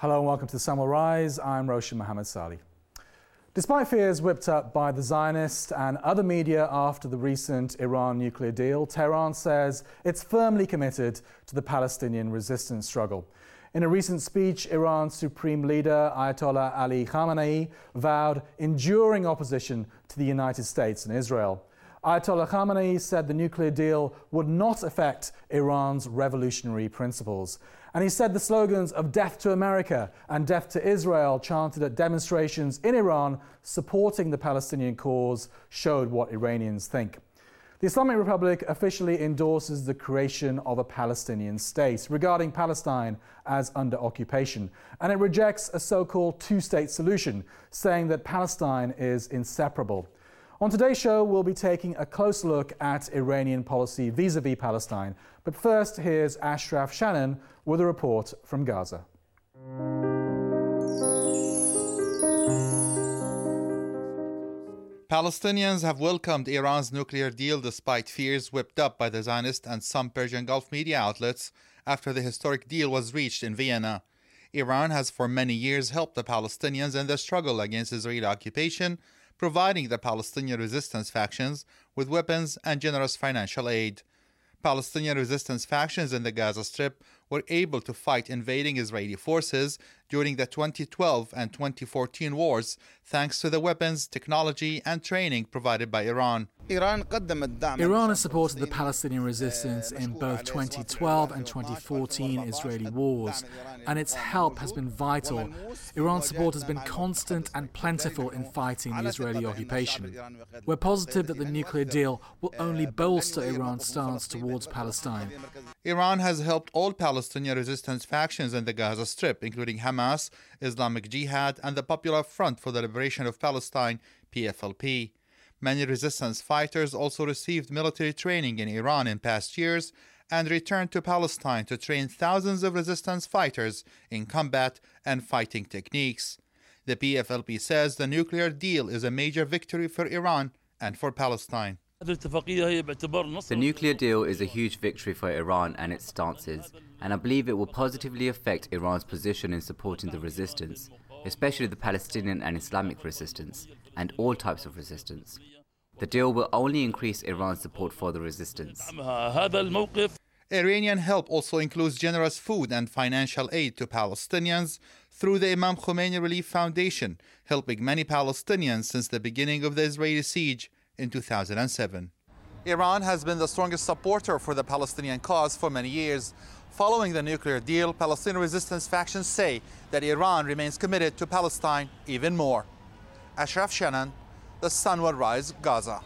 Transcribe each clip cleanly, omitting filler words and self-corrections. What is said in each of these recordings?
Hello and welcome to the Sun Will Rise. I'm Roshan Mohammed Salih. Despite fears whipped up by the Zionists and other media after the recent Iran nuclear deal, Tehran says it's firmly committed to the Palestinian resistance struggle. In a recent speech, Iran's supreme leader, Ayatollah Ali Khamenei, vowed enduring opposition to the United States and Israel. Ayatollah Khamenei said the nuclear deal would not affect Iran's revolutionary principles. And he said the slogans of "Death to America" and "Death to Israel" chanted at demonstrations in Iran supporting the Palestinian cause showed what Iranians think. The Islamic Republic officially endorses the creation of a Palestinian state, regarding Palestine as under occupation, and it rejects a so-called two-state solution, saying that Palestine is inseparable. On today's show, we'll be taking a close look at Iranian policy vis-à-vis Palestine. But first, here's Ashraf Shannon with a report from Gaza. Palestinians have welcomed Iran's nuclear deal despite fears whipped up by the Zionist and some Persian Gulf media outlets after the historic deal was reached in Vienna. Iran has for many years helped the Palestinians in their struggle against Israeli occupation, providing the Palestinian resistance factions with weapons and generous financial aid. Palestinian resistance factions in the Gaza Strip were able to fight invading Israeli forces during the 2012 and 2014 wars thanks to the weapons, technology and training provided by Iran. Iran has supported the Palestinian resistance in both 2012 and 2014 Israeli wars, and its help has been vital. Iran's support has been constant and plentiful in fighting the Israeli occupation. We're positive that the nuclear deal will only bolster Iran's stance towards Palestine. Iran has helped all Palestinian resistance factions in the Gaza Strip, including Hamas, Islamic Jihad, and the Popular Front for the Liberation of Palestine, PFLP. Many resistance fighters also received military training in Iran in past years and returned to Palestine to train thousands of resistance fighters in combat and fighting techniques. The PFLP says the nuclear deal is a major victory for Iran and for Palestine. The nuclear deal is a huge victory for Iran and its stances, and I believe it will positively affect Iran's position in supporting the resistance, especially the Palestinian and Islamic resistance, and all types of resistance. The deal will only increase Iran's support for the resistance. Iranian help also includes generous food and financial aid to Palestinians through the Imam Khomeini Relief Foundation, helping many Palestinians since the beginning of the Israeli siege in 2007. Iran has been the strongest supporter for the Palestinian cause for many years. Following the nuclear deal, Palestinian resistance factions say that Iran remains committed to Palestine even more. Ashraf Shannon, The Sun Will Rise, Gaza.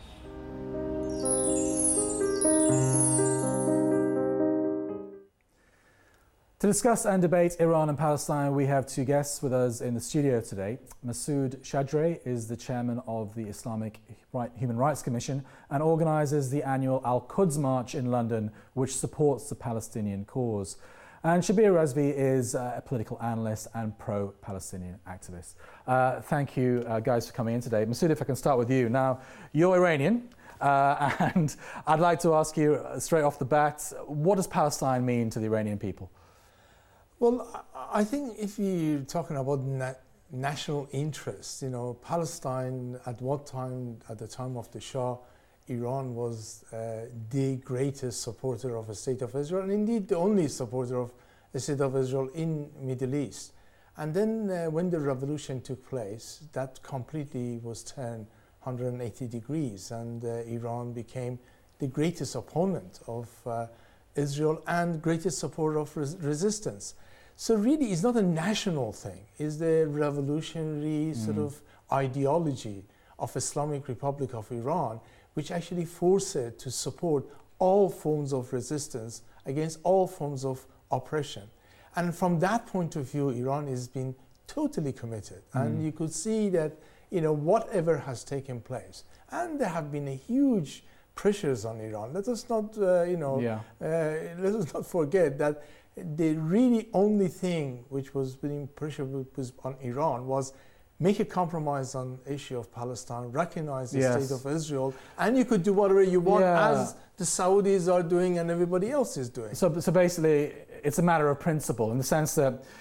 To discuss and debate Iran and Palestine, we have two guests with us in the studio today. Masoud Shadre is the chairman of the Islamic Human Rights Commission and organises the annual Al-Quds March in London, which supports the Palestinian cause. And Shabir Razvi is a political analyst and pro-Palestinian activist. Thank you guys for coming in today. Masoud, if I can start with you. Now, you're Iranian, and I'd like to ask you straight off the bat, what does Palestine mean to the Iranian people? Well, I think if you're talking about national interest, Palestine at what time, at the time of the Shah, Iran was the greatest supporter of a state of Israel, and indeed the only supporter of a state of Israel in Middle East. And then when the revolution took place, that completely was turned 180 degrees, and Iran became the greatest opponent of Israel and greatest supporter of resistance. So really, it's not a national thing. It's the revolutionary sort of ideology of Islamic Republic of Iran, which actually forced it to support all forms of resistance against all forms of oppression. And from that point of view, Iran has been totally committed. And you could see that, whatever has taken place, and there have been a huge pressures on Iran. Let us not, let us not forget that the really only thing which was being pressure on Iran was make a compromise on the issue of Palestine, recognize the state of Israel, and you could do whatever you want as the Saudis are doing and everybody else is doing. So basically, it's a matter of principle in the sense that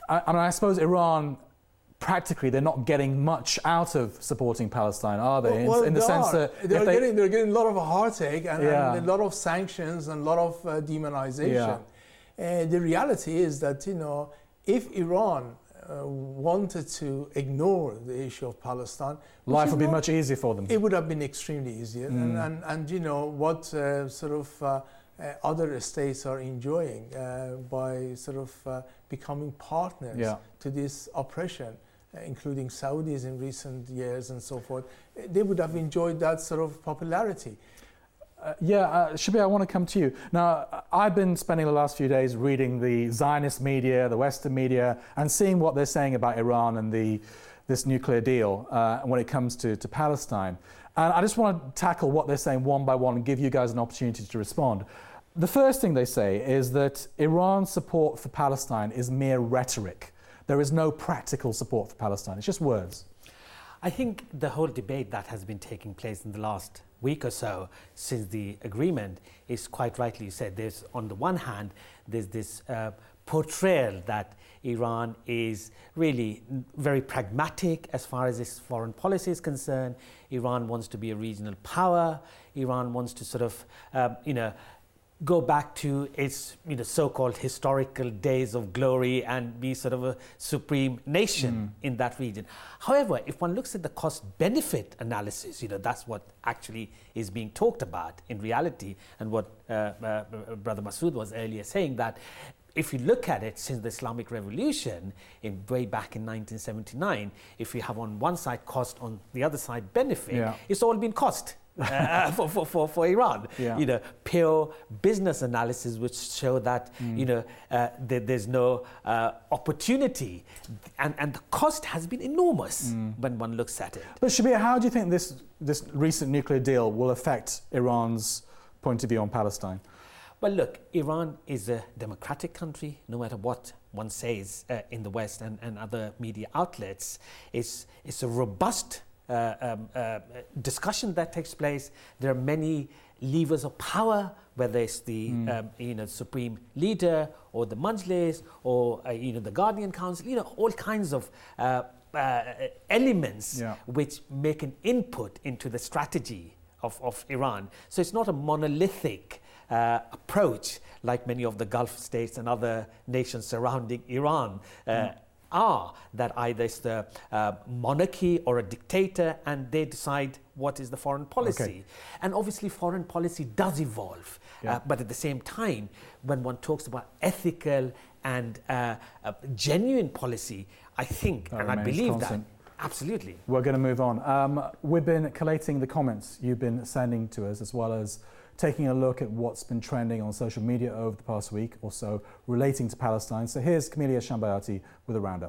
I suppose Iran, practically, they're not getting much out of supporting Palestine, are they? In the sense that they're getting a lot of heartache and a lot of sanctions and a lot of demonization. And the reality is that, if Iran wanted to ignore the issue of Palestine, life would be much easier for them. It would have been extremely easier. And what other states are enjoying by becoming partners to this oppression, including Saudis in recent years and so forth, they would have enjoyed that sort of popularity. Shabir, I want to come to you. Now, I've been spending the last few days reading the Zionist media, the Western media, and seeing what they're saying about Iran and this nuclear deal when it comes to Palestine. And I just want to tackle what they're saying one by one and give you guys an opportunity to respond. The first thing they say is that Iran's support for Palestine is mere rhetoric. There is no practical support for Palestine. It's just words. I think the whole debate that has been taking place in the last week or so since the agreement is quite rightly said. There's, on the one hand, there's this portrayal that Iran is really very pragmatic as far as its foreign policy is concerned. Iran wants to be a regional power. Iran wants to go back to its so-called historical days of glory and be sort of a supreme nation in that region. However, if one looks at the cost-benefit analysis, that's what actually is being talked about in reality, and what Brother Masood was earlier saying, that if you look at it since the Islamic Revolution, way back in 1979, if you have on one side cost, on the other side benefit, it's all been cost. For Iran, pure business analysis which show that there's no opportunity, and the cost has been enormous when one looks at it. But Shabir, how do you think this recent nuclear deal will affect Iran's point of view on Palestine? Well, look, Iran is a democratic country, no matter what one says in the West and other media outlets. It's a robust discussion that takes place. There are many levers of power, whether it's the supreme leader or the Majlis or the Guardian Council, all kinds of elements which make an input into the strategy of Iran. So it's not a monolithic approach like many of the Gulf states and other nations surrounding Iran are, that either it's the monarchy or a dictator and they decide what is the foreign policy. Okay. And obviously foreign policy does evolve, but at the same time, when one talks about ethical and genuine policy, I think, and I believe constant. That, absolutely. We're going to move on. We've been collating the comments you've been sending to us, as well as taking a look at what's been trending on social media over the past week or so relating to Palestine. So here's Camelia Shambayati with a roundup.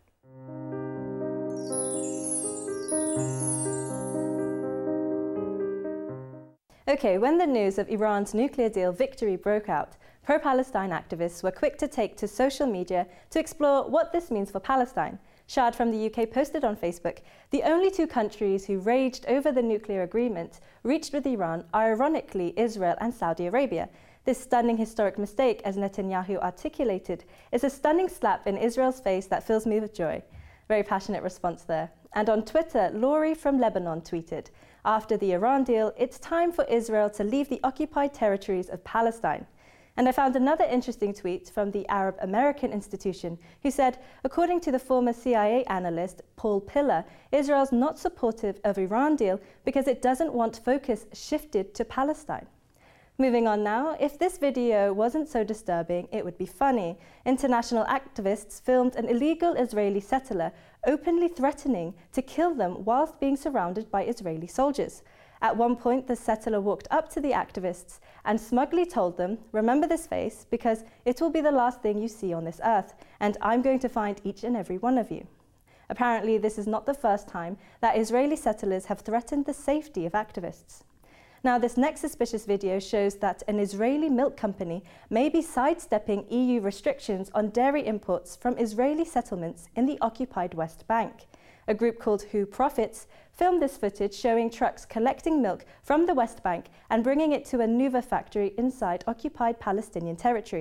Okay, when the news of Iran's nuclear deal victory broke out, pro-Palestine activists were quick to take to social media to explore what this means for Palestine. Shad from the UK posted on Facebook, the only two countries who raged over the nuclear agreement reached with Iran are ironically Israel and Saudi Arabia. This stunning historic mistake, as Netanyahu articulated, is a stunning slap in Israel's face that fills me with joy. Very passionate response there. And on Twitter, Laurie from Lebanon tweeted, after the Iran deal, it's time for Israel to leave the occupied territories of Palestine. And I found another interesting tweet from the Arab American Institution, who said, according to the former CIA analyst Paul Pillar, Israel's not supportive of Iran deal because it doesn't want focus shifted to Palestine. Moving on now, if this video wasn't so disturbing, it would be funny. International activists filmed an illegal Israeli settler openly threatening to kill them whilst being surrounded by Israeli soldiers. At one point, the settler walked up to the activists and smugly told them, remember this face because it will be the last thing you see on this earth, and I'm going to find each and every one of you. Apparently, this is not the first time that Israeli settlers have threatened the safety of activists. Now, this next suspicious video shows that an Israeli milk company may be sidestepping EU restrictions on dairy imports from Israeli settlements in the occupied West Bank. A group called Who Profits filmed this footage showing trucks collecting milk from the West Bank and bringing it to a Nuva factory inside occupied Palestinian territory.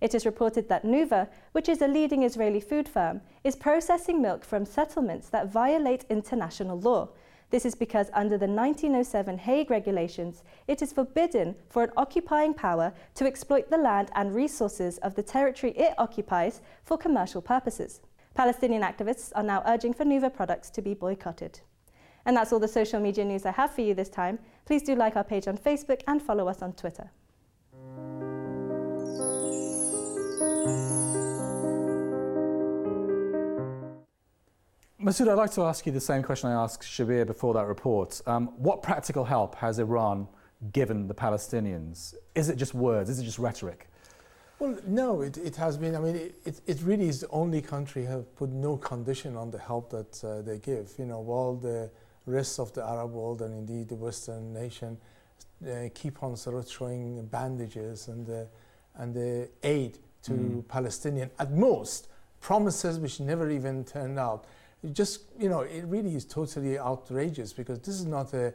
It is reported that Nuva, which is a leading Israeli food firm, is processing milk from settlements that violate international law. This is because under the 1907 Hague regulations, it is forbidden for an occupying power to exploit the land and resources of the territory it occupies for commercial purposes. Palestinian activists are now urging for Nuva products to be boycotted. And that's all the social media news I have for you this time. Please do like our page on Facebook and follow us on Twitter. Masood, I'd like to ask you the same question I asked Shabir before that report. What practical help has Iran given the Palestinians? Is it just words? Is it just rhetoric? Well, no, it has been. I mean, it really is the only country have put no condition on the help that they give. You know, while the rest of the Arab world and indeed the Western nation keep on sort of throwing bandages and the aid to Palestinian, at most, promises which never even turned out. It just, you know, it really is totally outrageous because this is not a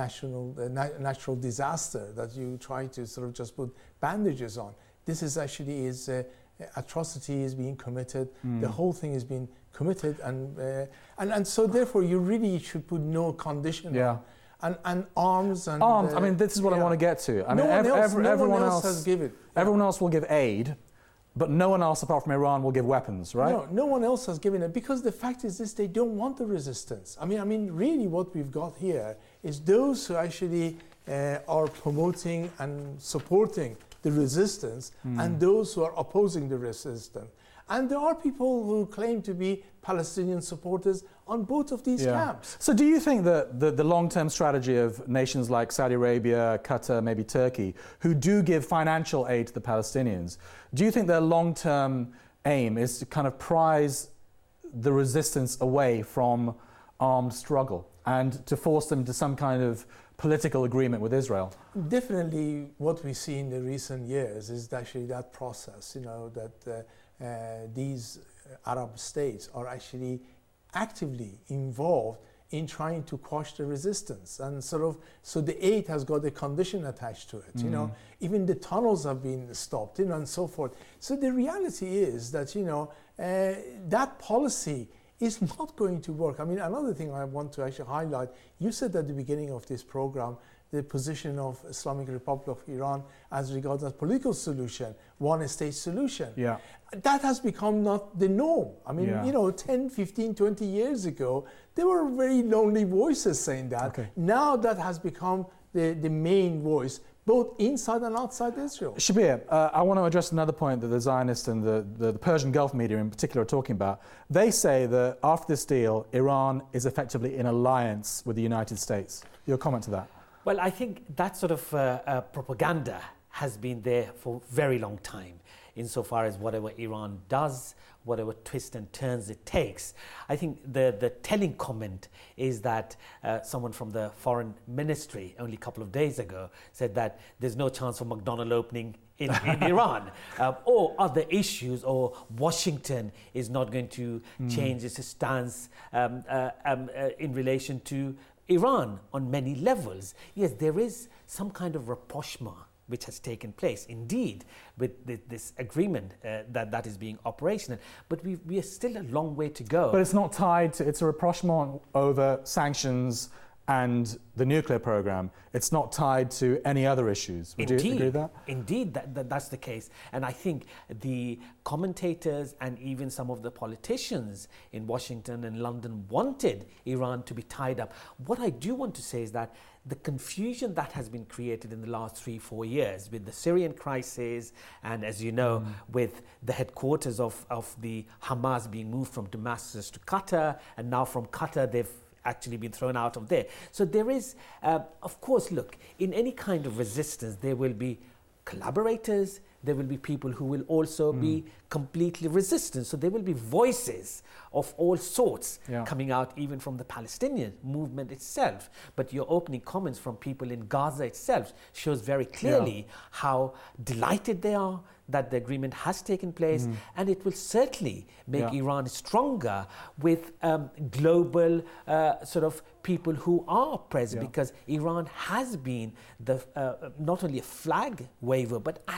natural disaster that you try to sort of just put bandages on. This is actually atrocity is being committed. The whole thing is being committed, and so therefore you really should put no condition on. And arms and arms. I mean, this is what I want to get to. I mean, everyone else has given. Everyone else will give aid. But no one else apart from Iran will give weapons, right? No one else has given it because the fact is this: they don't want the resistance. I mean, really, what we've got here is those who actually are promoting and supporting the resistance, and those who are opposing the resistance. And there are people who claim to be Palestinian supporters on both of these camps. So do you think that the long-term strategy of nations like Saudi Arabia, Qatar, maybe Turkey, who do give financial aid to the Palestinians, do you think their long-term aim is to kind of prize the resistance away from armed struggle and to force them to some kind of political agreement with Israel? Definitely what we see in the recent years is actually that process, you know, that these Arab states are actually actively involved in trying to quash the resistance, and sort of so the aid has got a condition attached to it. You know, even the tunnels have been stopped, you know, and so forth. So the reality is that, you know, that policy is not going to work. I mean, another thing I want to actually highlight, you said at the beginning of this program the position of Islamic Republic of Iran as regards a political solution, one-state solution. Yeah. That has become not the norm. I mean, you know, 10, 15, 20 years ago, there were very lonely voices saying that. Okay. Now that has become the main voice, both inside and outside Israel. Shabir, I want to address another point that the Zionists and the Persian Gulf media in particular are talking about. They say that after this deal, Iran is effectively in alliance with the United States. Your comment to that? Well, I think that sort of propaganda has been there for a very long time, insofar as whatever Iran does, whatever twists and turns it takes. I think the telling comment is that someone from the foreign ministry only a couple of days ago said that there's no chance of McDonald's opening in Iran, or other issues, or Washington is not going to change its stance in relation to Iran on many levels. Yes, there is some kind of rapprochement which has taken place, indeed, with this agreement that is being operational. But we are still a long way to go. But it's not tied to, it's a rapprochement over sanctions and the nuclear program. It's not tied to any other issues. Would you agree with that? Indeed, that's the case. And I think the commentators and even some of the politicians in Washington and London wanted Iran to be tied up. What I do want to say is that the confusion that has been created in the last 3-4 years with the Syrian crisis, and as you know, with the headquarters of the Hamas being moved from Damascus to Qatar, and now from Qatar they've actually been thrown out of there. So there is, of course, look, in any kind of resistance, there will be collaborators, there will be people who will also be completely resistant. So there will be voices of all sorts coming out, even from the Palestinian movement itself. But your opening comments from people in Gaza itself shows very clearly how delighted they are that the agreement has taken place, and it will certainly make Iran stronger with global sort of people who are present, because Iran has been the not only a flag waver, but actually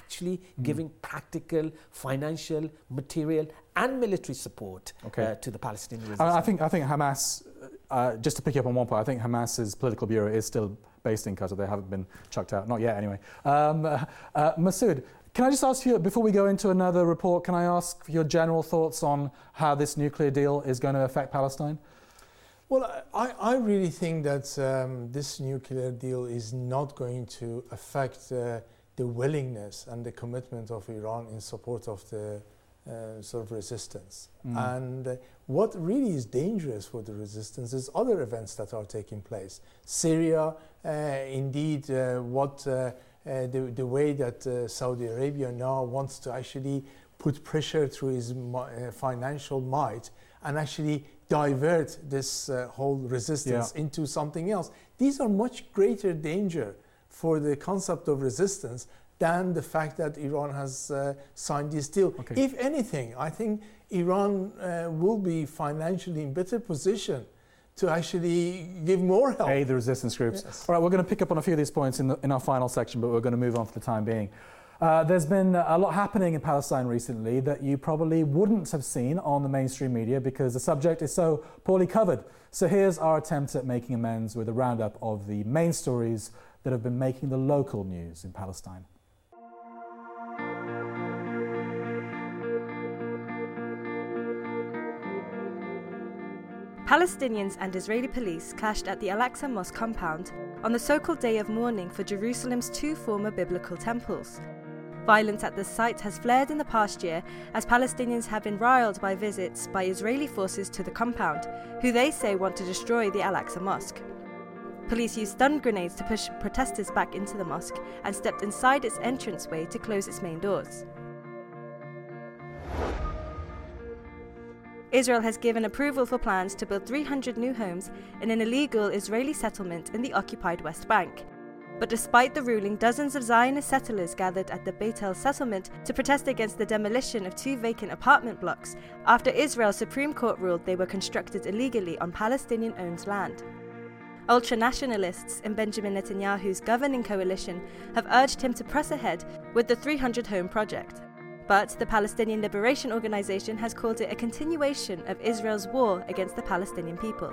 giving practical, financial, material and military support to the Palestinian resistance. I think Hamas, just to pick up on one point, I think Hamas's political bureau is still based in Qatar. They haven't been chucked out, not yet anyway. Masood, can I just ask you, before we go into another report, can I ask your general thoughts on how this nuclear deal is going to affect Palestine? Well, I really think that this nuclear deal is not going to affect the willingness and the commitment of Iran in support of the sort of resistance. And what really is dangerous for the resistance is other events that are taking place. Syria, indeed, the way that Saudi Arabia now wants to actually put pressure through his financial might and actually divert this whole resistance into something else. These are much greater danger for the concept of resistance than the fact that Iran has signed this deal. If anything, I think Iran will be financially in better position to actually give more help. Aid the resistance groups. Yes. All right, we're going to pick up on a few of these points in our final section, but we're going to move on for the time being. There's been a lot happening in Palestine recently that you probably wouldn't have seen on the mainstream media because the subject is so poorly covered. So here's our attempt at making amends with a roundup of the main stories that have been making the local news in Palestine. Palestinians and Israeli police clashed at the Al-Aqsa Mosque compound on the so-called day of mourning for Jerusalem's two former biblical temples. Violence at the site has flared in the past year as Palestinians have been riled by visits by Israeli forces to the compound, who they say want to destroy the Al-Aqsa Mosque. Police used stun grenades to push protesters back into the mosque and stepped inside its entranceway to close its main doors. Israel has given approval for plans to build 300 new homes in an illegal Israeli settlement in the occupied West Bank. But despite the ruling, dozens of Zionist settlers gathered at the Beit El settlement to protest against the demolition of 2 vacant apartment blocks after Israel's Supreme Court ruled they were constructed illegally on Palestinian-owned land. Ultra-nationalists in Benjamin Netanyahu's governing coalition have urged him to press ahead with the 300-home project. But the Palestinian Liberation Organization has called it a continuation of Israel's war against the Palestinian people.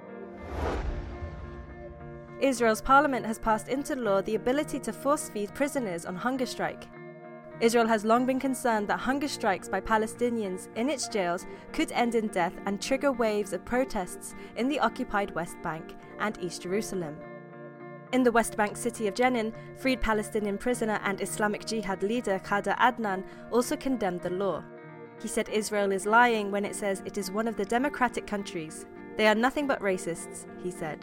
Israel's parliament has passed into law the ability to force-feed prisoners on hunger strike. Israel has long been concerned that hunger strikes by Palestinians in its jails could end in death and trigger waves of protests in the occupied West Bank and East Jerusalem. In the West Bank city of Jenin, freed Palestinian prisoner and Islamic Jihad leader Khader Adnan also condemned the law. He said Israel is lying when it says it is one of the democratic countries. They are nothing but racists, he said.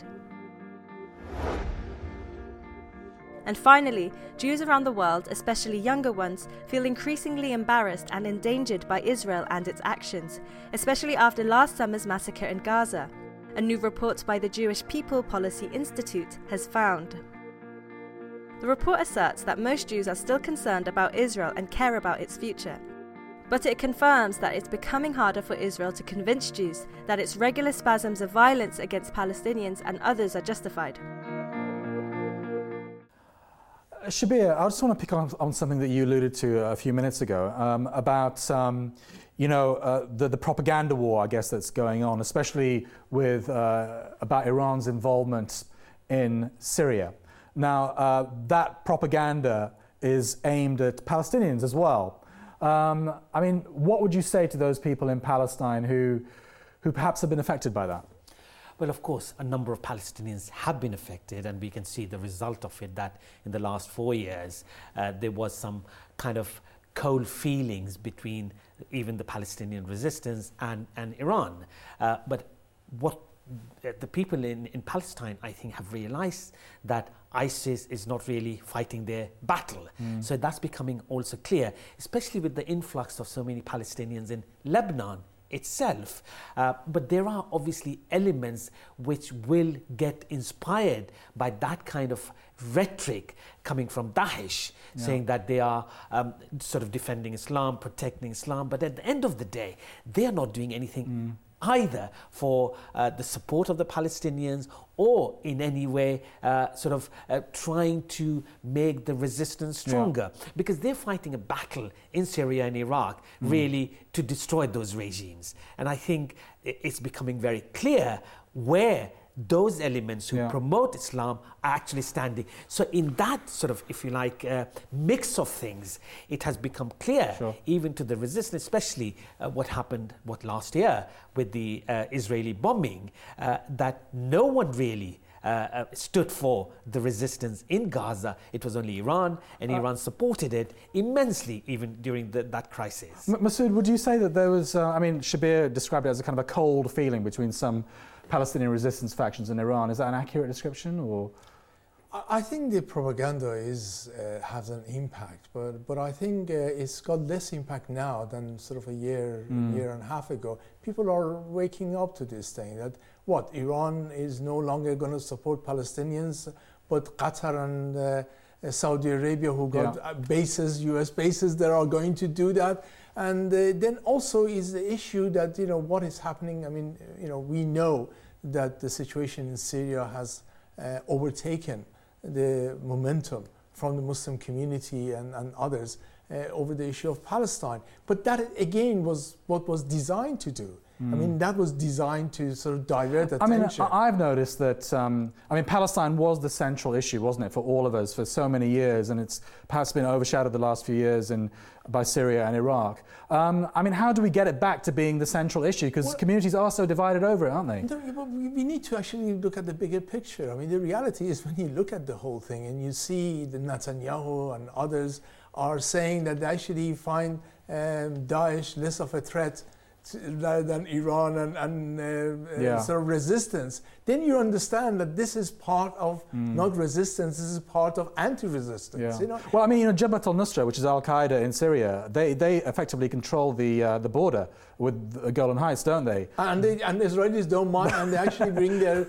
And finally, Jews around the world, especially younger ones, feel increasingly embarrassed and endangered by Israel and its actions, especially after last summer's massacre in Gaza. A new report by the Jewish People Policy Institute has found. The report asserts that most Jews are still concerned about Israel and care about its future. But it confirms that it's becoming harder for Israel to convince Jews that its regular spasms of violence against Palestinians and others are justified. Shabir, I just want to pick on something that you alluded to a few minutes ago about the propaganda war, I guess, that's going on, especially with about Iran's involvement in Syria. Now, that propaganda is aimed at Palestinians as well. I mean, what would you say to those people in Palestine who perhaps have been affected by that? Well, of course, a number of Palestinians have been affected, and we can see the result of it, that in the last 4 years, there was some kind of cold feelings between even the Palestinian resistance and Iran. But what the people in Palestine, I think, have realized that ISIS is not really fighting their battle. So that's becoming also clear, especially with the influx of so many Palestinians in Lebanon itself. But there are obviously elements which will get inspired by that kind of rhetoric coming from Daesh, saying that they are sort of defending Islam, protecting Islam, but at the end of the day, they are not doing anything either for the support of the Palestinians or in any way trying to make the resistance stronger, because they're fighting a battle in Syria and Iraq really to destroy those regimes. And I think it's becoming very clear where those elements who promote Islam are actually standing. So in that sort of, if you like, mix of things, it has become clear, even to the resistance, especially what happened last year with the Israeli bombing, that no one really stood for the resistance in Gaza. It was only Iran, and Iran supported it immensely even during that crisis. Masood, would you say that there was, Shabir described it as a kind of a cold feeling between some Palestinian resistance factions in Iran. Is that an accurate description, or? I think the propaganda has an impact, but I think it's got less impact now than sort of a year and a half ago. People are waking up to this thing that Iran is no longer going to support Palestinians, but Qatar and Saudi Arabia, who got bases, US bases, that are going to do that. And then also is the issue that, what is happening. I mean, we know that the situation in Syria has overtaken the momentum from the Muslim community and others over the issue of Palestine. But that, again, was what was designed to do. I mean, that was designed to sort of divert attention. I've noticed that, Palestine was the central issue, wasn't it, for all of us for so many years, and it's perhaps been overshadowed the last few years by Syria and Iraq. How do we get it back to being the central issue? Because communities are so divided over it, aren't they? We need to actually look at the bigger picture. I mean, the reality is when you look at the whole thing and you see the Netanyahu and others are saying that they actually find Daesh less of a threat rather than Iran and sort of resistance, then you understand that this is part of not resistance, this is part of anti-resistance. Well, Jabhat al-Nusra, which is Al-Qaeda in Syria, they effectively control the border with the Golan Heights, don't they? And the Israelis don't mind, and they actually bring their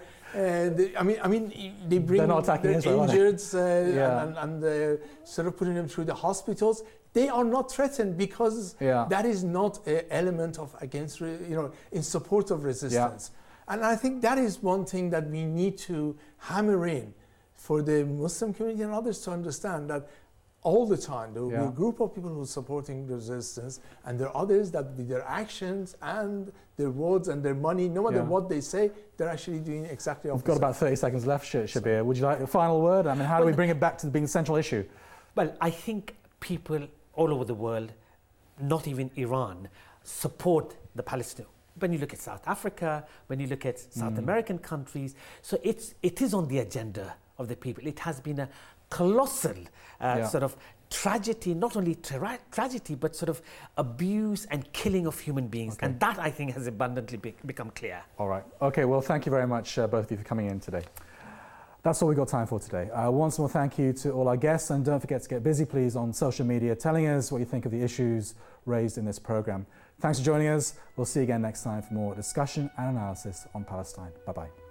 they bring They're not attacking their Israel, injured and sort of putting them through the hospitals. They are not threatened because that is not an element of in support of resistance. And I think that is one thing that we need to hammer in for the Muslim community and others to understand, that all the time there will be a group of people who are supporting resistance, and there are others that with their actions and their words and their money, no matter what they say, they're actually doing exactly opposite. We've got about 30 seconds left, Shabir. Would you like a final word? How do we bring it back to being the central issue? Well, I think people all over the world, not even Iran, support the Palestinians. When you look at South Africa, when you look at South American countries, so it is on the agenda of the people. It has been a colossal sort of tragedy, not only tragedy, but sort of abuse and killing of human beings. And that, I think, has abundantly become clear. All right. Okay, well, thank you very much, both of you, for coming in today. That's all we've got time for today. Once more, thank you to all our guests, and don't forget to get busy, please, on social media, telling us what you think of the issues raised in this programme. Thanks for joining us. We'll see you again next time for more discussion and analysis on Palestine. Bye-bye.